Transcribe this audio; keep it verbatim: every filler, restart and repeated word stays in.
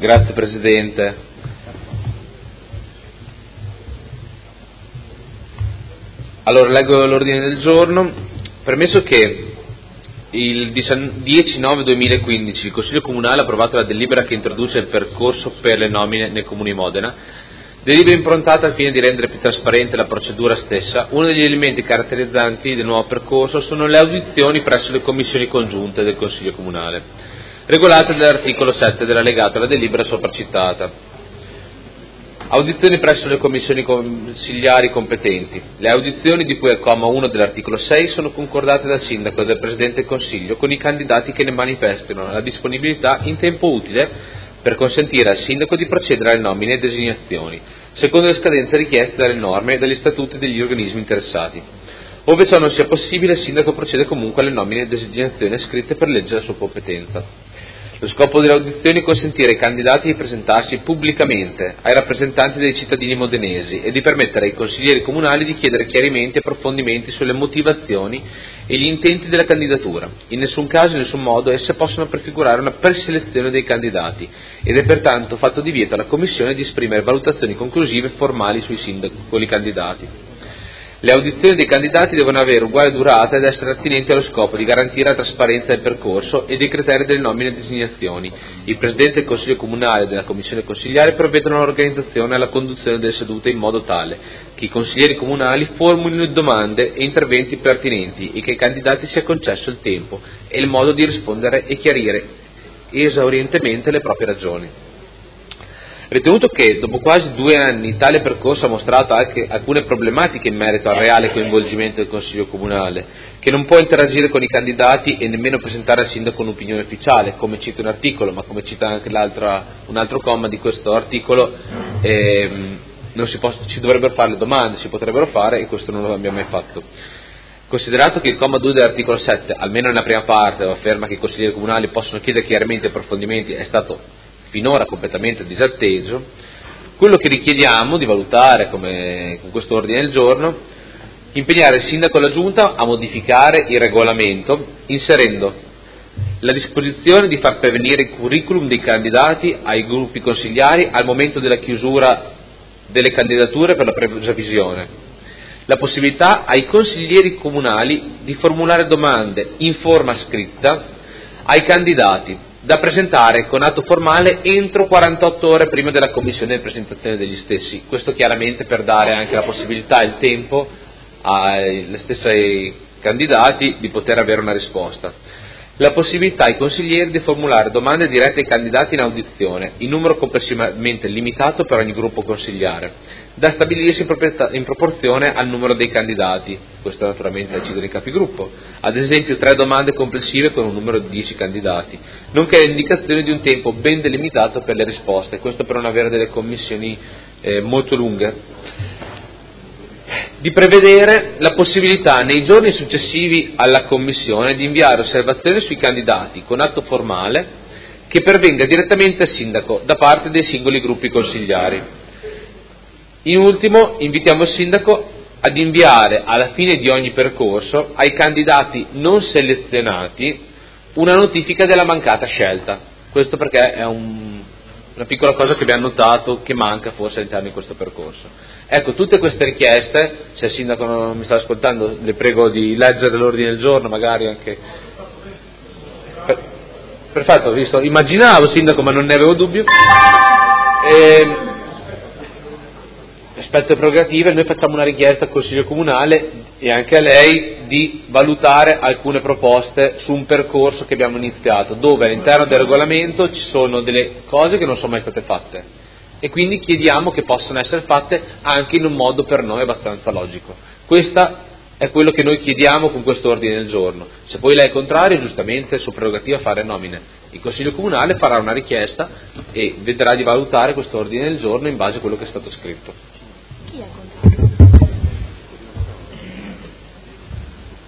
Grazie Presidente. Allora, leggo l'ordine del giorno. Premesso che il dieci nove duemilaquindici il Consiglio Comunale ha approvato la delibera che introduce il percorso per le nomine nel Comune di Modena, delibera improntata al fine di rendere più trasparente la procedura stessa. Uno degli elementi caratterizzanti del nuovo percorso sono le audizioni presso le commissioni congiunte del Consiglio Comunale, regolate dall'articolo sette dell'allegato alla delibera sopracitata. Audizioni presso le commissioni consigliari competenti. Le audizioni di cui al comma uno dell'articolo sei sono concordate dal Sindaco e dal Presidente del Consiglio con i candidati che ne manifestino la disponibilità in tempo utile per consentire al Sindaco di procedere alle nomine e designazioni, secondo le scadenze richieste dalle norme e dagli statuti degli organismi interessati. Ove ciò non sia possibile, il Sindaco procede comunque alle nomine e designazioni scritte per legge alla sua competenza. Lo scopo delle audizioni è consentire ai candidati di presentarsi pubblicamente ai rappresentanti dei cittadini modenesi e di permettere ai consiglieri comunali di chiedere chiarimenti e approfondimenti sulle motivazioni e gli intenti della candidatura. In nessun caso e in nessun modo esse possono prefigurare una preselezione dei candidati ed è pertanto fatto divieto alla Commissione di esprimere valutazioni conclusive e formali sui singoli candidati. Le audizioni dei candidati devono avere uguale durata ed essere attinenti allo scopo di garantire la trasparenza del percorso e dei criteri delle nomine e designazioni. Il Presidente del Consiglio Comunale e della Commissione Consigliare provvedono all'organizzazione e alla conduzione delle sedute in modo tale che i consiglieri comunali formulino domande e interventi pertinenti e che ai candidati sia concesso il tempo e il modo di rispondere e chiarire esaurientemente le proprie ragioni. Ritenuto che, dopo quasi due anni, tale percorso ha mostrato anche alcune problematiche in merito al reale coinvolgimento del Consiglio Comunale, che non può interagire con i candidati e nemmeno presentare al Sindaco un'opinione ufficiale, come cita un articolo, ma come cita anche un altro comma di questo articolo, ehm, non si, può, si dovrebbero fare le domande, si potrebbero fare e questo non lo abbiamo mai fatto. Considerato che il comma due dell'articolo sette, almeno nella prima parte, afferma che i consiglieri comunali possono chiedere chiarimenti e approfondimenti, è stato finora completamente disatteso, quello che richiediamo di valutare come, con questo ordine del giorno, impegnare il Sindaco e la Giunta a modificare il regolamento inserendo la disposizione di far pervenire il curriculum dei candidati ai gruppi consigliari al momento della chiusura delle candidature per la previsione, la possibilità ai consiglieri comunali di formulare domande in forma scritta ai candidati da presentare con atto formale entro quarantotto ore prima della commissione di presentazione degli stessi. Questo chiaramente per dare anche la possibilità e il tempo ai stessi candidati di poter avere una risposta. La possibilità ai consiglieri di formulare domande dirette ai candidati in audizione, in numero complessivamente limitato per ogni gruppo consigliare, da stabilirsi in proporzione al numero dei candidati, questo naturalmente decidono i capigruppo, ad esempio tre domande complessive con un numero di dieci candidati, nonché l'indicazione di un tempo ben delimitato per le risposte, questo per non avere delle commissioni eh, molto lunghe. Di prevedere la possibilità nei giorni successivi alla commissione di inviare osservazioni sui candidati con atto formale che pervenga direttamente al sindaco da parte dei singoli gruppi consigliari. In ultimo, invitiamo il sindaco ad inviare alla fine di ogni percorso ai candidati non selezionati una notifica della mancata scelta. Questo perché è un, una piccola cosa che abbiamo notato che manca forse all'interno di questo percorso. Ecco, tutte queste richieste, se il sindaco non mi sta ascoltando, le prego di leggere l'ordine del giorno, magari anche. Per, perfetto, visto, immaginavo sindaco, ma non ne avevo dubbio. E, rispetto alle prerogative, noi facciamo una richiesta al Consiglio Comunale e anche a lei di valutare alcune proposte su un percorso che abbiamo iniziato, dove all'interno del regolamento ci sono delle cose che non sono mai state fatte. E quindi chiediamo che possano essere fatte anche in un modo per noi abbastanza logico. Questo è quello che noi chiediamo con questo ordine del giorno. Se poi lei è contrario, giustamente è sua prerogativa fare nomine. Il Consiglio Comunale farà una richiesta e vedrà di valutare questo ordine del giorno in base a quello che è stato scritto. Chi è contrario?